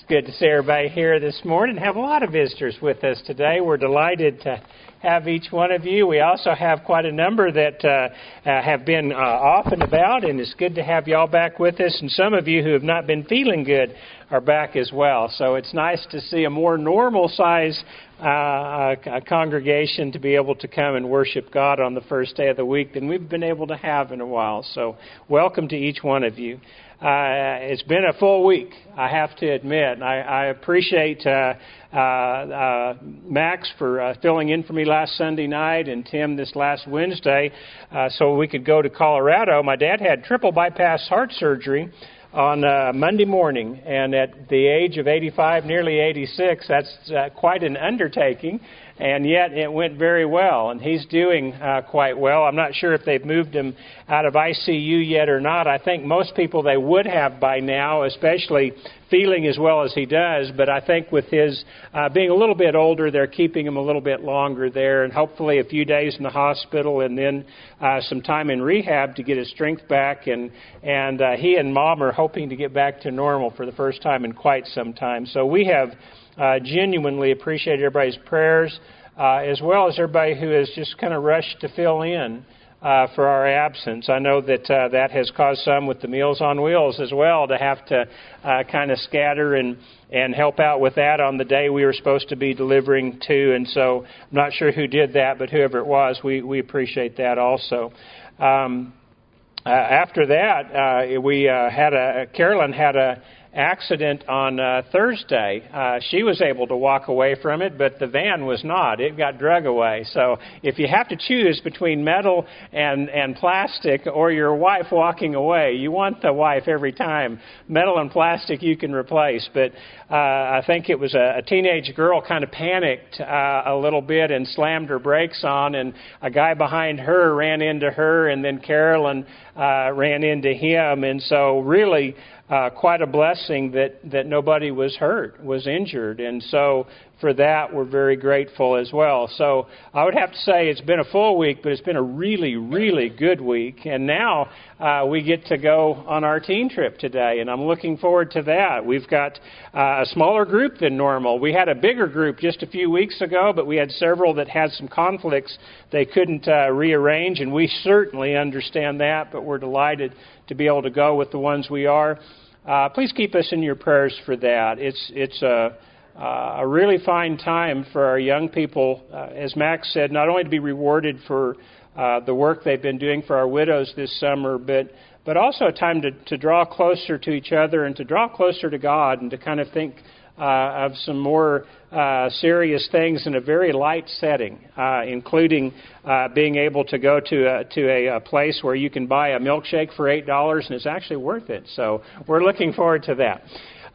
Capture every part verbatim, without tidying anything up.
It's good to see everybody here this morning. Have a lot of visitors with us today. We're delighted to have each one of you. We also have quite a number that uh, uh, have been uh, off and about, and it's good to have you all back with us. And some of you who have not been feeling good are back as well. So it's nice to see a more normal size uh, uh, congregation to be able to come and worship God on the first day of the week than we've been able to have in a while. So welcome to each one of you. Uh, it's been a full week, I have to admit. I, I appreciate uh, uh, uh, Max for uh, filling in for me last Sunday night and Tim this last Wednesday uh, so we could go to Colorado. My dad had triple bypass heart surgery on uh, Monday morning, and at the age of eighty-five, nearly eighty-six, that's uh, quite an undertaking, and yet it went very well, and he's doing uh, quite well. I'm not sure if they've moved him out of I C U yet or not. I think most people they would have by now, especially feeling as well as he does, but I think with his uh, being a little bit older, they're keeping him a little bit longer there, and hopefully a few days in the hospital and then uh, some time in rehab to get his strength back, and, and uh, he and Mom are hoping to get back to normal for the first time in quite some time. So we have uh, genuinely appreciated everybody's prayers, uh, as well as everybody who has just kind of rushed to fill in Uh, for our absence. I know that uh, that has caused some with the Meals on Wheels as well to have to uh, kind of scatter and, and help out with that on the day we were supposed to be delivering to. And so I'm not sure who did that, but whoever it was, we, we appreciate that also. Um, uh, after that, uh, we uh, had a, Carolyn had a accident on uh, Thursday. Uh, she was able to walk away from it, but the van was not. It got drug away. So if you have to choose between metal and, and plastic or your wife walking away, you want the wife every time. Metal and plastic you can replace. But uh, I think it was a, a teenage girl kind of panicked uh, a little bit and slammed her brakes on, and a guy behind her ran into her, and then Carolyn uh, ran into him. And so really Uh, quite a blessing that, that nobody was hurt, was injured. And so for that, we're very grateful as well. So I would have to say it's been a full week, but it's been a really, really good week. And now uh, we get to go on our teen trip today, and I'm looking forward to that. We've got uh, a smaller group than normal. We had a bigger group just a few weeks ago, but we had several that had some conflicts they couldn't uh, rearrange, and we certainly understand that, but we're delighted to be able to go with the ones we are. Uh, please keep us in your prayers for that. It's it's a, uh, a really fine time for our young people, uh, as Max said, not only to be rewarded for uh, the work they've been doing for our widows this summer, but but also a time to, to draw closer to each other and to draw closer to God and to kind of think uh, of some more uh, serious things in a very light setting, uh, including uh, being able to go to a, to a, a place where you can buy a milkshake for eight dollars and it's actually worth it. So we're looking forward to that.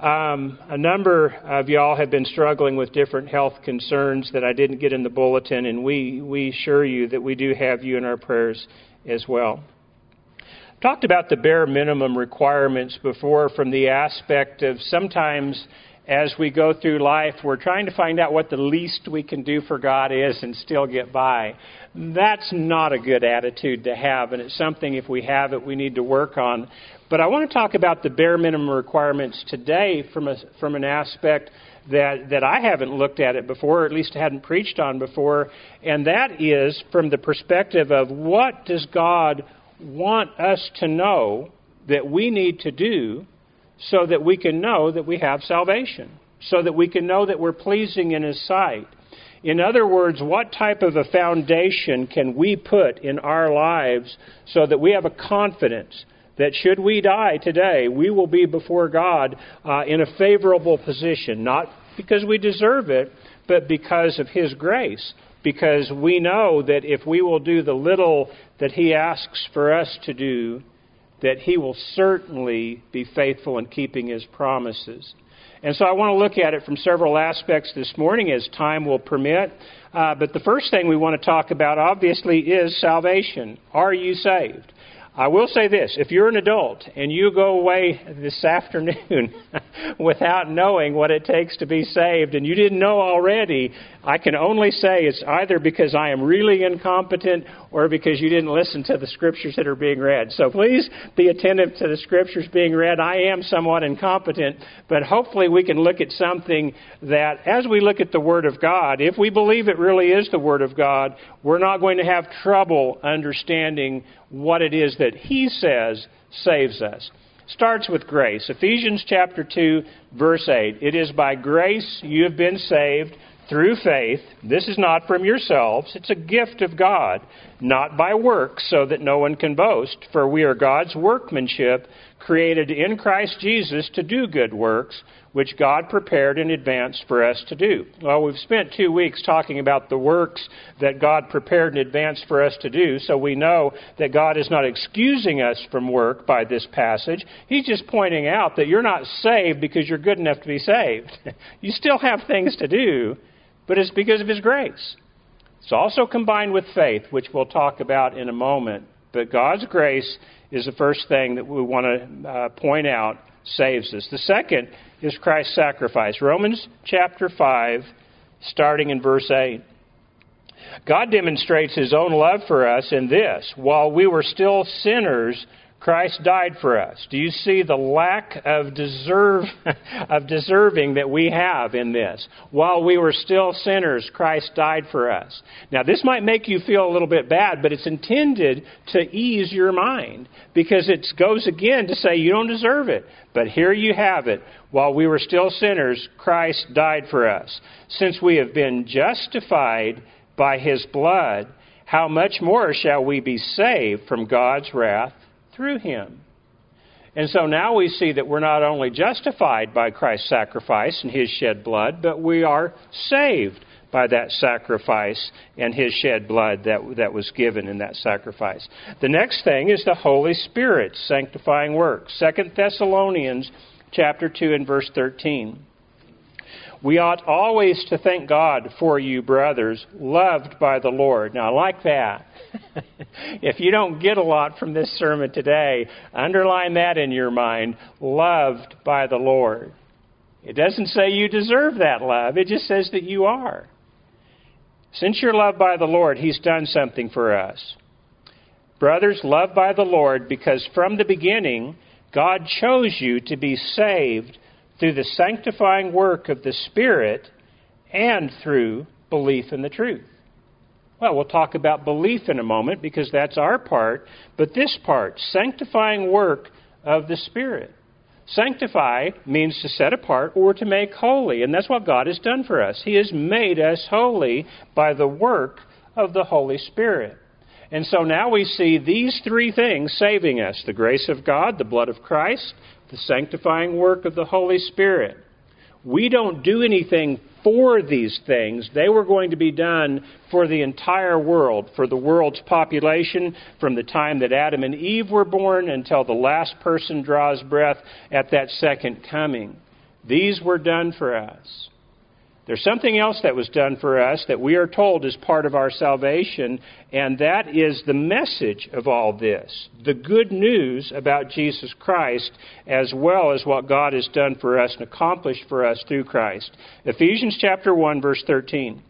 Um, a number of y'all have been struggling with different health concerns that I didn't get in the bulletin, and we, we assure you that we do have you in our prayers as well. Talked about the bare minimum requirements before from the aspect of sometimes as we go through life, we're trying to find out what the least we can do for God is and still get by. That's not a good attitude to have, and it's something, if we have it, we need to work on. But I want to talk about the bare minimum requirements today from a, from an aspect that, that I haven't looked at it before, or at least hadn't preached on before, and that is from the perspective of what does God want us to know that we need to do so that we can know that we have salvation, so that we can know that we're pleasing in His sight. In other words, what type of a foundation can we put in our lives so that we have a confidence that should we die today, we will be before God uh, in a favorable position, not because we deserve it, but because of His grace, because we know that if we will do the little that He asks for us to do, that He will certainly be faithful in keeping His promises. And so I want to look at it from several aspects this morning as time will permit. Uh, but the first thing we want to talk about, obviously, is salvation. Are you saved? I will say this, if you're an adult and you go away this afternoon without knowing what it takes to be saved and you didn't know already, I can only say it's either because I am really incompetent or because you didn't listen to the Scriptures that are being read. So please be attentive to the Scriptures being read. I am somewhat incompetent, but hopefully we can look at something that, as we look at the Word of God, if we believe it really is the Word of God, we're not going to have trouble understanding what it is that He says saves us. Starts with grace. Ephesians chapter two, verse eight. It is by grace you have been saved through faith. This is not from yourselves. It's a gift of God, not by works, so that no one can boast. For we are God's workmanship, created in Christ Jesus to do good works, which God prepared in advance for us to do. Well, we've spent two weeks talking about the works that God prepared in advance for us to do, so we know that God is not excusing us from work by this passage. He's just pointing out that you're not saved because you're good enough to be saved. You still have things to do, but it's because of His grace. It's also combined with faith, which we'll talk about in a moment. But God's grace is the first thing that we want to uh, point out saves us. The second is Christ's sacrifice. Romans chapter five, starting in verse eight. God demonstrates His own love for us in this: while we were still sinners, Christ died for us. Do you see the lack of deserve of deserving that we have in this? While we were still sinners, Christ died for us. Now, this might make you feel a little bit bad, but it's intended to ease your mind, because it goes again to say you don't deserve it. But here you have it. While we were still sinners, Christ died for us. Since we have been justified by His blood, how much more shall we be saved from God's wrath through Him? And so now we see that we're not only justified by Christ's sacrifice and His shed blood, but we are saved by that sacrifice and His shed blood that, that was given in that sacrifice. The next thing is the Holy Spirit's sanctifying work. Second Thessalonians chapter two and verse thirteen. We ought always to thank God for you, brothers, loved by the Lord. Now, I like that. If you don't get a lot from this sermon today, underline that in your mind, loved by the Lord. It doesn't say you deserve that love. It just says that you are. Since you're loved by the Lord, He's done something for us. Brothers, loved by the Lord, because from the beginning, God chose you to be saved through the sanctifying work of the Spirit and through belief in the truth. Well, we'll talk about belief in a moment, because that's our part. But this part, sanctifying work of the Spirit. Sanctify means to set apart or to make holy. And that's what God has done for us. He has made us holy by the work of the Holy Spirit. And so now we see these three things saving us: the grace of God, the blood of Christ, the sanctifying work of the Holy Spirit. We don't do anything for these things. They were going to be done for the entire world, for the world's population, from the time that Adam and Eve were born until the last person draws breath at that second coming. These were done for us. There's something else that was done for us that we are told is part of our salvation, and that is the message of all this, the good news about Jesus Christ, as well as what God has done for us and accomplished for us through Christ. Ephesians chapter one, verse thirteen.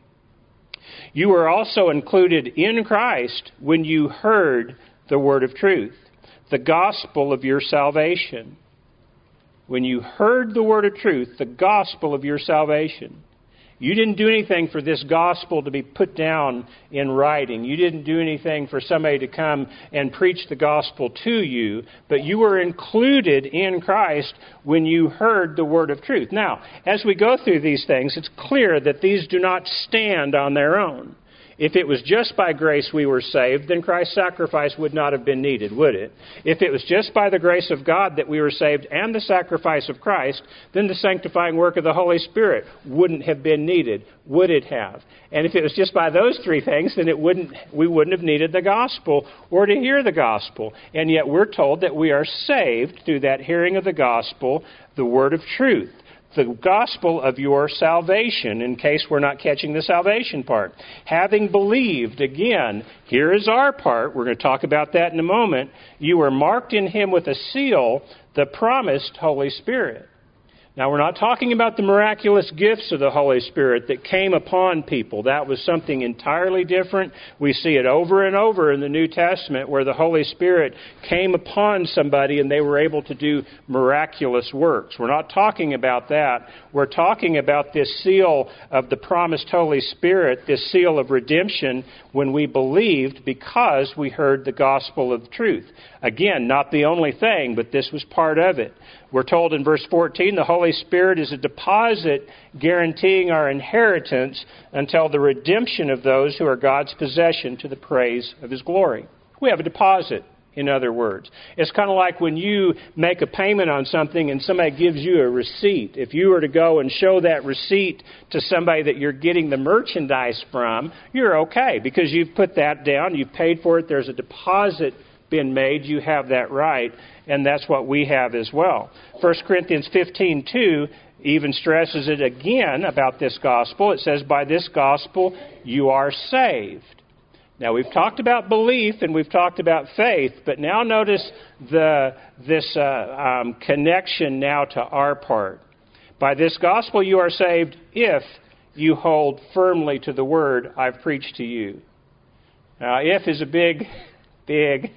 You were also included in Christ when you heard the word of truth, the gospel of your salvation. When you heard the word of truth, the gospel of your salvation. You didn't do anything for this gospel to be put down in writing. You didn't do anything for somebody to come and preach the gospel to you, but you were included in Christ when you heard the word of truth. Now, as we go through these things, it's clear that these do not stand on their own. If it was just by grace we were saved, then Christ's sacrifice would not have been needed, would it? If it was just by the grace of God that we were saved and the sacrifice of Christ, then the sanctifying work of the Holy Spirit wouldn't have been needed, would it have? And if it was just by those three things, then it wouldn't, we wouldn't have needed the gospel or to hear the gospel. And yet we're told that we are saved through that hearing of the gospel, the word of truth. The gospel of your salvation, in case we're not catching the salvation part. Having believed, again, here is our part. We're going to talk about that in a moment. You were marked in Him with a seal, the promised Holy Spirit. Now, we're not talking about the miraculous gifts of the Holy Spirit that came upon people. That was something entirely different. We see it over and over in the New Testament where the Holy Spirit came upon somebody and they were able to do miraculous works. We're not talking about that. We're talking about this seal of the promised Holy Spirit, this seal of redemption when we believed because we heard the gospel of truth. Again, not the only thing, but this was part of it. We're told in verse fourteen, the Holy Spirit is a deposit guaranteeing our inheritance until the redemption of those who are God's possession to the praise of His glory. We have a deposit, in other words. It's kind of like when you make a payment on something and somebody gives you a receipt. If you were to go and show that receipt to somebody that you're getting the merchandise from, you're okay because you've put that down, you've paid for it, there's a deposit been made, you have that right, and that's what we have as well. First Corinthians fifteen two even stresses it again about this gospel. It says, by this gospel you are saved. Now, we've talked about belief and we've talked about faith, but now notice the this uh, um, connection now to our part. By this gospel you are saved if you hold firmly to the word I've preached to you. Now, if is a big, big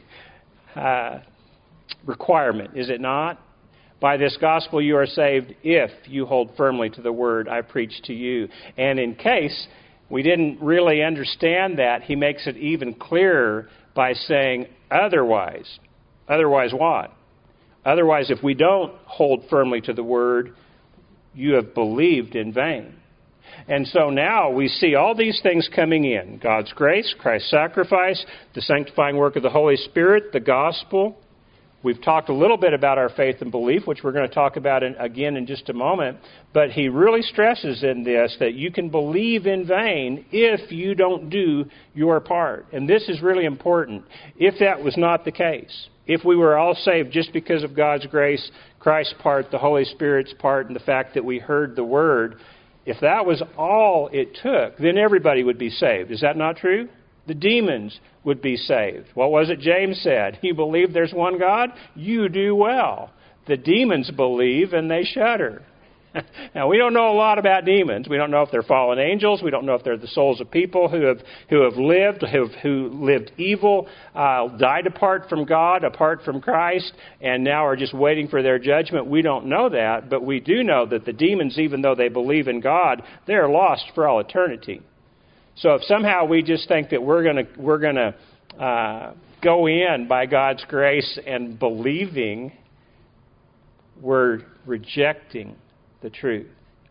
uh, requirement, is it not? By this gospel you are saved if you hold firmly to the word I preached to you. And in case we didn't really understand that, he makes it even clearer by saying otherwise. Otherwise what? Otherwise, if we don't hold firmly to the word, you have believed in vain. And so now we see all these things coming in. God's grace, Christ's sacrifice, the sanctifying work of the Holy Spirit, the gospel. We've talked a little bit about our faith and belief, which we're going to talk about in, again in just a moment. But he really stresses in this that you can believe in vain if you don't do your part. And this is really important. If that was not the case, if we were all saved just because of God's grace, Christ's part, the Holy Spirit's part, and the fact that we heard the word, if that was all it took, then everybody would be saved. Is that not true? The demons would be saved. What was it James said? You believe there's one God? You do well. The demons believe and they shudder. Now, we don't know a lot about demons. We don't know if they're fallen angels. We don't know if they're the souls of people who have who have lived, who have, who lived evil, uh, died apart from God, apart from Christ, and now are just waiting for their judgment. We don't know that, but we do know that the demons, even though they believe in God, they're lost for all eternity. So if somehow we just think that we're going to we're going to uh, go in by God's grace and believing, we're rejecting the truth.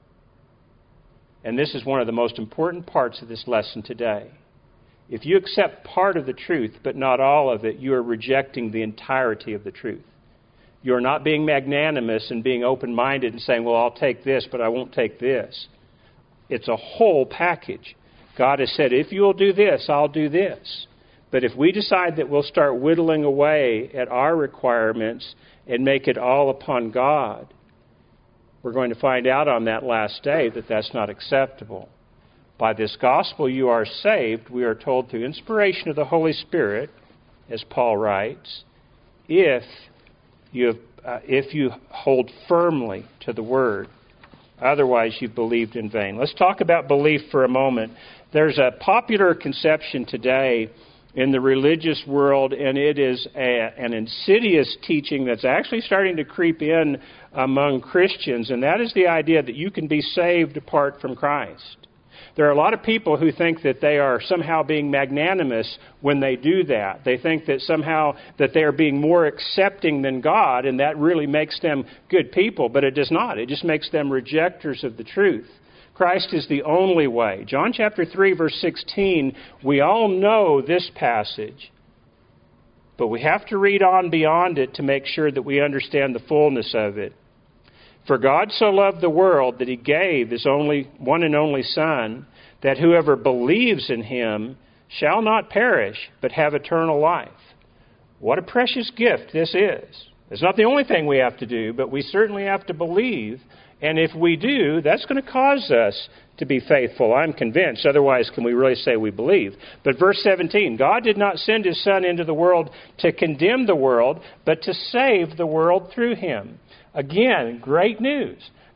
And this is one of the most important parts of this lesson today. If you accept part of the truth, but not all of it, you are rejecting the entirety of the truth. You're not being magnanimous and being open-minded and saying, well, I'll take this, but I won't take this. It's a whole package. God has said, if you'll do this, I'll do this. But if we decide that we'll start whittling away at our requirements and make it all upon God, we're going to find out on that last day that that's not acceptable. By this gospel you are saved, we are told through inspiration of the Holy Spirit, as Paul writes, if you have, uh, if you hold firmly to the word. Otherwise, you've believed in vain. Let's talk about belief for a moment. There's a popular conception today in the religious world, and it is a, an insidious teaching that's actually starting to creep in among Christians, and that is the idea that you can be saved apart from Christ. There are a lot of people who think that they are somehow being magnanimous when they do that. They think that somehow that they are being more accepting than God, and that really makes them good people, but it does not. It just makes them rejectors of the truth. Christ is the only way. John chapter three, verse sixteen, we all know this passage, but we have to read on beyond it to make sure that we understand the fullness of it. For God so loved the world that He gave His only one and only Son, that whoever believes in Him shall not perish, but have eternal life. What a precious gift this is. It's not the only thing we have to do, but we certainly have to believe. And if we do, that's going to cause us to be faithful, I'm convinced. Otherwise, can we really say we believe? But verse seventeen, God did not send His Son into the world to condemn the world, but to save the world through Him. Again, great news.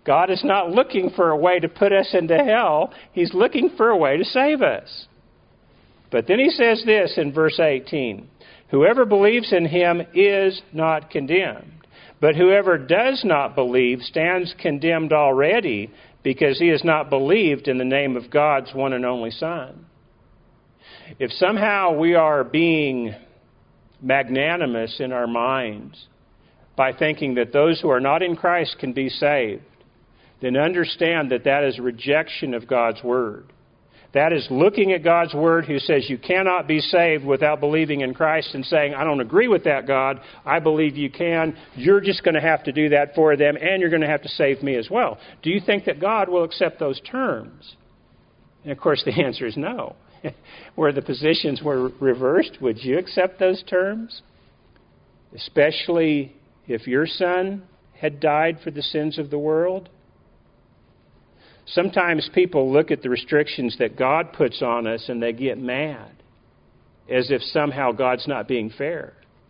God is not looking for a way to put us into hell. He's looking for a way to save us. But then he says this in verse eighteen, whoever believes in him is not condemned. But whoever does not believe stands condemned already, because he has not believed in the name of God's one and only Son. If somehow we are being magnanimous in our minds by thinking that those who are not in Christ can be saved, then understand that that is rejection of God's Word. That is looking at God's Word, who says you cannot be saved without believing in Christ, and saying, I don't agree with that, God. I believe you can. You're just going to have to do that for them, and you're going to have to save me as well. Do you think that God will accept those terms? And of course, the answer is no. Where the positions were reversed, would you accept those terms? Especially if your son had died for the sins of the world? Sometimes people look at the restrictions that God puts on us and they get mad, as if somehow God's not being fair.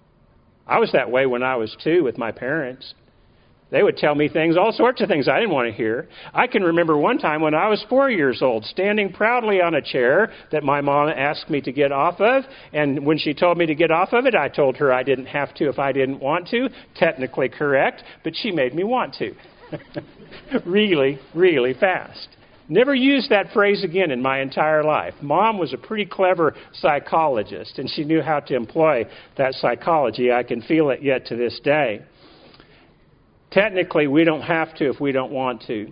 I was that way when I was two with my parents. They would tell me things, all sorts of things I didn't want to hear. I can remember one time when I was four years old, standing proudly on a chair that my mom asked me to get off of. And when she told me to get off of it, I told her I didn't have to if I didn't want to. Technically correct, but she made me want to. really, really fast. Never used that phrase again in my entire life. Mom was a pretty clever psychologist, and she knew how to employ that psychology. I can feel it yet to this day. Technically, we don't have to if we don't want to.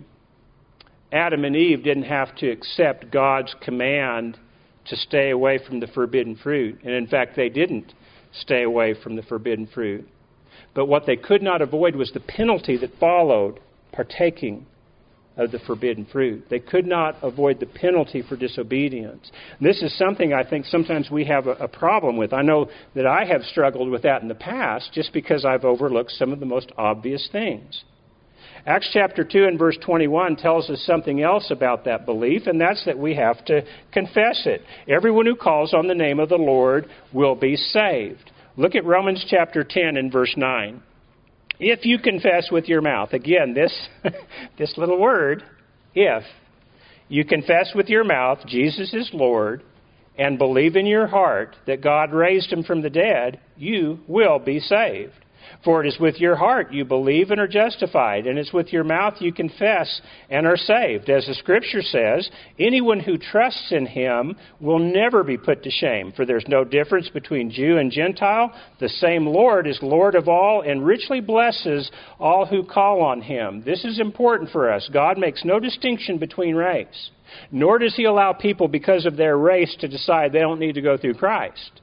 Adam and Eve didn't have to accept God's command to stay away from the forbidden fruit. And in fact, they didn't stay away from the forbidden fruit. But what they could not avoid was the penalty that followed partaking of the forbidden fruit. They could not avoid the penalty for disobedience. This is something I think sometimes we have a, a problem with. I know that I have struggled with that in the past just because I've overlooked some of the most obvious things. Acts chapter two and verse twenty-one tells us something else about that belief, and that's that we have to confess it. Everyone who calls on the name of the Lord will be saved. Look at Romans chapter ten and verse nine. If you confess with your mouth, again, this, this little word, if, you confess with your mouth Jesus is Lord and believe in your heart that God raised him from the dead, you will be saved. For it is with your heart you believe and are justified, and it's with your mouth you confess and are saved. As the Scripture says, anyone who trusts in him will never be put to shame, for there's no difference between Jew and Gentile. The same Lord is Lord of all and richly blesses all who call on him. This is important for us. God makes no distinction between race, nor does he allow people because of their race to decide they don't need to go through Christ.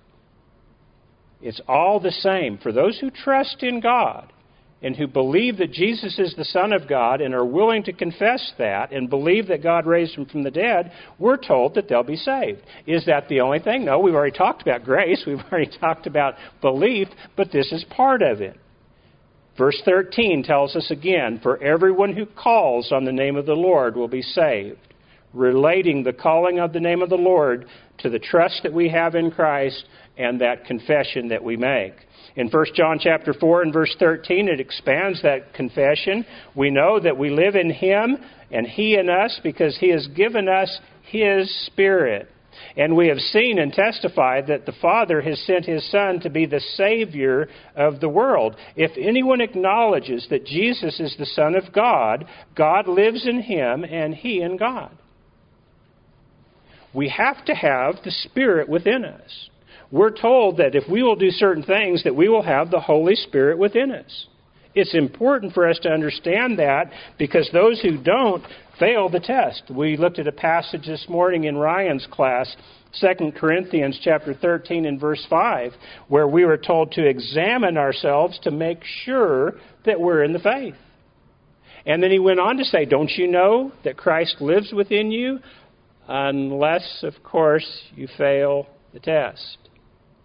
It's all the same. For those who trust in God and who believe that Jesus is the Son of God and are willing to confess that and believe that God raised him from the dead, we're told that they'll be saved. Is that the only thing? No, we've already talked about grace. We've already talked about belief, but this is part of it. Verse thirteen tells us again, for everyone who calls on the name of the Lord will be saved, relating the calling of the name of the Lord to the trust that we have in Christ and that confession that we make. In First John chapter four and verse thirteen, it expands that confession. We know that we live in him and he in us because he has given us his Spirit. And we have seen and testified that the Father has sent his Son to be the Savior of the world. If anyone acknowledges that Jesus is the Son of God, God lives in him and he in God. We have to have the Spirit within us. We're told that if we will do certain things, that we will have the Holy Spirit within us. It's important for us to understand that because those who don't fail the test. We looked at a passage this morning in Ryan's class, Second Corinthians chapter thirteen and verse five, where we were told to examine ourselves to make sure that we're in the faith. And then he went on to say, don't you know that Christ lives within you? Unless, of course, you fail the test.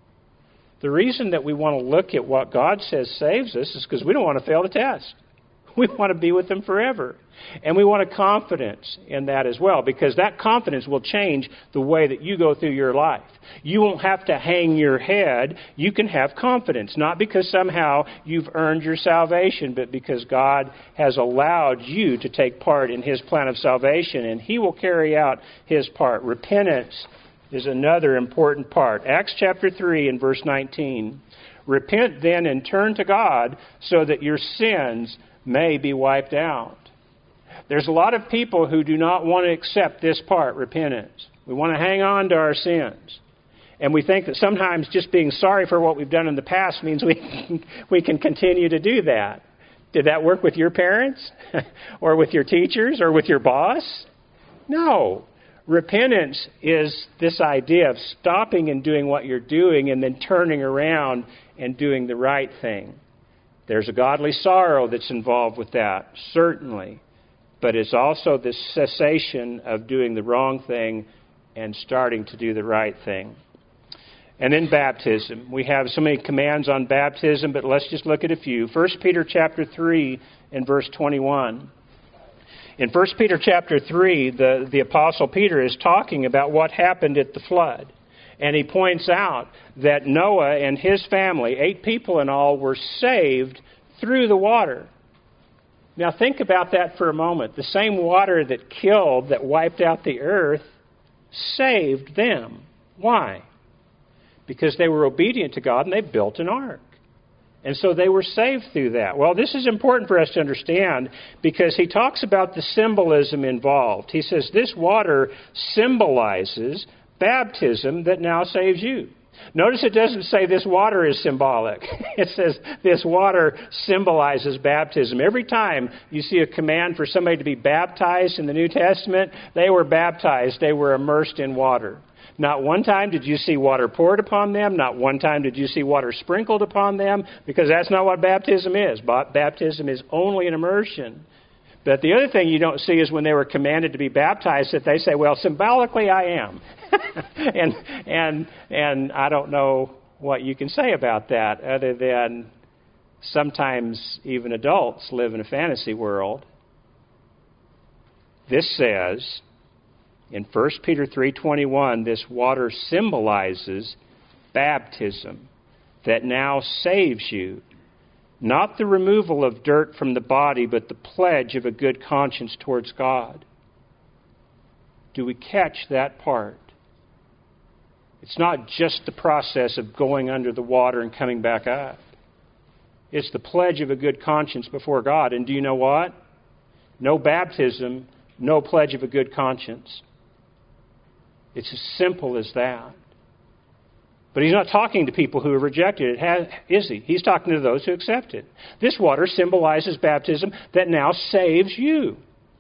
The reason that we want to look at what God says saves us is because we don't want to fail the test. We want to be with him forever. And we want a confidence in that as well, because that confidence will change the way that you go through your life. You won't have to hang your head. You can have confidence, not because somehow you've earned your salvation, but because God has allowed you to take part in his plan of salvation, and he will carry out his part. Repentance is another important part. Acts chapter three and verse nineteen. Repent then and turn to God so that your sins may be wiped out. There's a lot of people who do not want to accept this part, repentance. We want to hang on to our sins. And we think that sometimes just being sorry for what we've done in the past means we can, we can continue to do that. Did that work with your parents? Or with your teachers? Or with your boss? No. Repentance is this idea of stopping and doing what you're doing and then turning around and doing the right thing. There's a godly sorrow that's involved with that, certainly. But it's also the cessation of doing the wrong thing and starting to do the right thing. And then baptism. We have so many commands on baptism, but let's just look at a few. First Peter chapter three and verse twenty-one. In First Peter chapter three, the, the Apostle Peter is talking about what happened at the flood. And he points out that Noah and his family, eight people in all, were saved through the water. Now think about that for a moment. The same water that killed, that wiped out the earth, saved them. Why? Because they were obedient to God and they built an ark. And so they were saved through that. Well, this is important for us to understand because he talks about the symbolism involved. He says this water symbolizes baptism that now saves you. Notice it doesn't say this water is symbolic. It says this water symbolizes baptism. Every time you see a command for somebody to be baptized in the New Testament, they were baptized. They were immersed in water. Not one time did you see water poured upon them. Not one time did you see water sprinkled upon them, because that's not what baptism is. Baptism is only an immersion. But the other thing you don't see is when they were commanded to be baptized, that they say, well, symbolically I am. and and and I don't know what you can say about that, other than sometimes even adults live in a fantasy world. This says in First Peter three twenty-one, this water symbolizes baptism that now saves you. Not the removal of dirt from the body, but the pledge of a good conscience towards God. Do we catch that part? It's not just the process of going under the water and coming back up. It's the pledge of a good conscience before God. And do you know what? No baptism, no pledge of a good conscience. It's as simple as that. But he's not talking to people who have rejected it, is he? He's talking to those who accept it. This water symbolizes baptism that now saves you.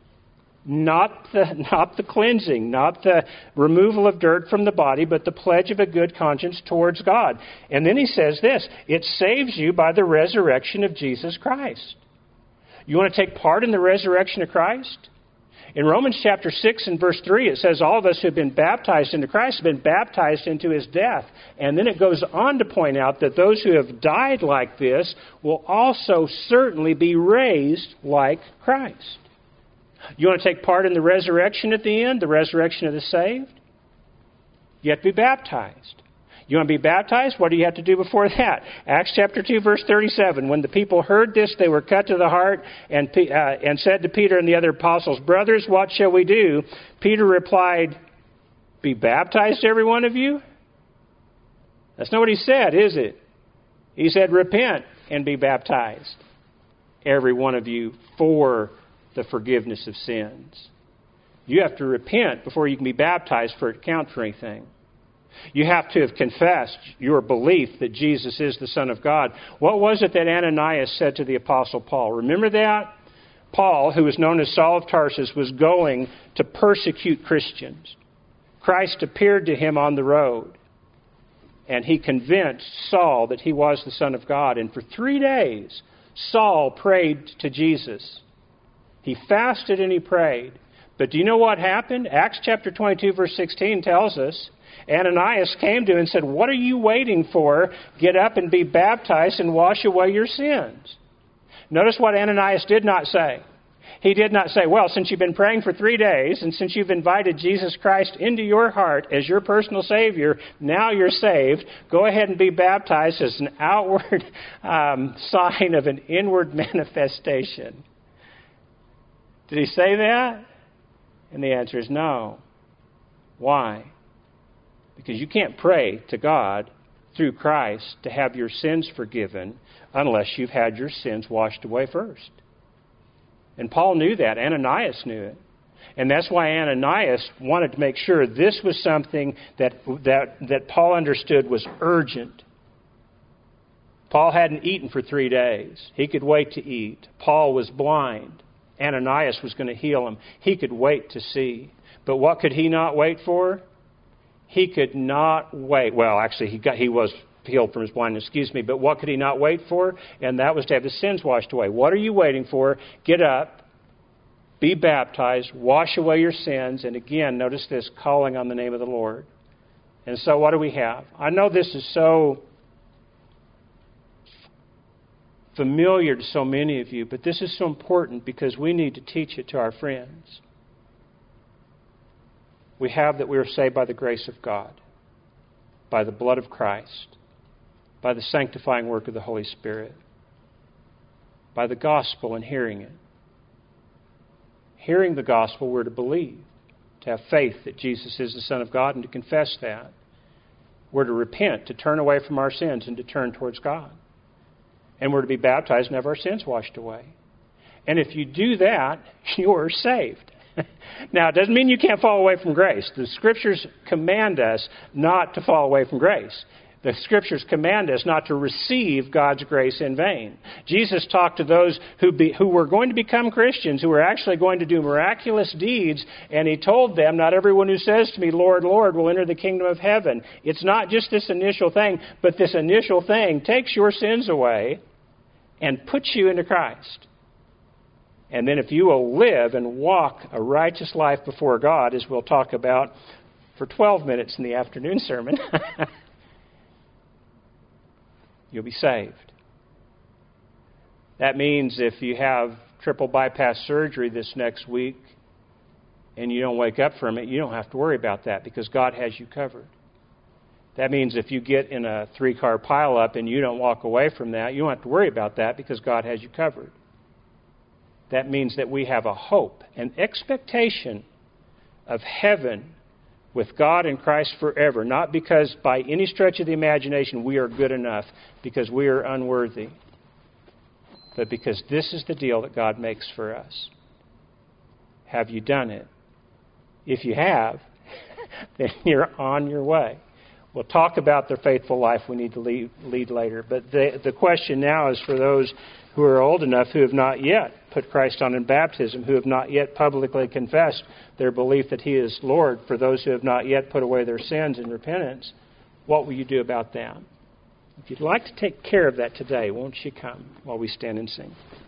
Not the, not the cleansing, not the removal of dirt from the body, but the pledge of a good conscience towards God. And then he says this, it saves you by the resurrection of Jesus Christ. You want to take part in the resurrection of Christ? In Romans chapter six and verse three, it says all of us who have been baptized into Christ have been baptized into his death. And then it goes on to point out that those who have died like this will also certainly be raised like Christ. You want to take part in the resurrection at the end, the resurrection of the saved? You have to be baptized. You want to be baptized? What do you have to do before that? Acts chapter two, verse thirty-seven. When the people heard this, they were cut to the heart and, uh, and said to Peter and the other apostles, brothers, what shall we do? Peter replied, be baptized, every one of you? That's not what he said, is it? He said, repent and be baptized, every one of you, for the forgiveness of sins. You have to repent before you can be baptized for it to count for anything. You have to have confessed your belief that Jesus is the Son of God. What was it that Ananias said to the Apostle Paul? Remember that? Paul, who was known as Saul of Tarsus, was going to persecute Christians. Christ appeared to him on the road, and he convinced Saul that he was the Son of God. And for three days, Saul prayed to Jesus. He fasted and he prayed. But do you know what happened? Acts chapter twenty-two, verse sixteen tells us, Ananias came to him and said, what are you waiting for? Get up and be baptized and wash away your sins. Notice what Ananias did not say. He did not say, well, since you've been praying for three days and since you've invited Jesus Christ into your heart as your personal Savior, now you're saved. Go ahead and be baptized as an outward um, sign of an inward manifestation. Did he say that? And the answer is no. Why? Because you can't pray to God through Christ to have your sins forgiven unless you've had your sins washed away first. And Paul knew that. Ananias knew it. And that's why Ananias wanted to make sure this was something that, that, that Paul understood was urgent. Paul hadn't eaten for three days. He could wait to eat. Paul was blind. Ananias was going to heal him. He could wait to see. But what could he not wait for? He could not wait. Well, actually, he got he was healed from his blindness, excuse me. But what could he not wait for? And that was to have his sins washed away. What are you waiting for? Get up, be baptized, wash away your sins. And again, notice this, calling on the name of the Lord. And so what do we have? I know this is so familiar to so many of you, but this is so important because we need to teach it to our friends. We have that we are saved by the grace of God, by the blood of Christ, by the sanctifying work of the Holy Spirit, by the gospel and hearing it. Hearing the gospel, we're to believe, to have faith that Jesus is the Son of God and to confess that. We're to repent, to turn away from our sins and to turn towards God. And we're to be baptized and have our sins washed away. And if you do that, you're saved. Now, it doesn't mean you can't fall away from grace. The Scriptures command us not to fall away from grace. The Scriptures command us not to receive God's grace in vain. Jesus talked to those who, be, who were going to become Christians, who were actually going to do miraculous deeds, and He told them, not everyone who says to me, Lord, Lord, will enter the kingdom of heaven. It's not just this initial thing, but this initial thing takes your sins away and puts you into Christ. And then if you will live and walk a righteous life before God, as we'll talk about for twelve minutes in the afternoon sermon, you'll be saved. That means if you have triple bypass surgery this next week and you don't wake up from it, you don't have to worry about that because God has you covered. That means if you get in a three-car pileup and you don't walk away from that, you don't have to worry about that because God has you covered. That means that we have a hope, an expectation of heaven with God and Christ forever, not because by any stretch of the imagination we are good enough, because we are unworthy, but because this is the deal that God makes for us. Have you done it? If you have, then you're on your way. We'll talk about the faithful life we need to lead, lead later, but the, the question now is for those who are old enough who have not yet put Christ on in baptism, who have not yet publicly confessed their belief that He is Lord, for those who have not yet put away their sins in repentance, what will you do about them? If you'd like to take care of that today, won't you come while we stand and sing?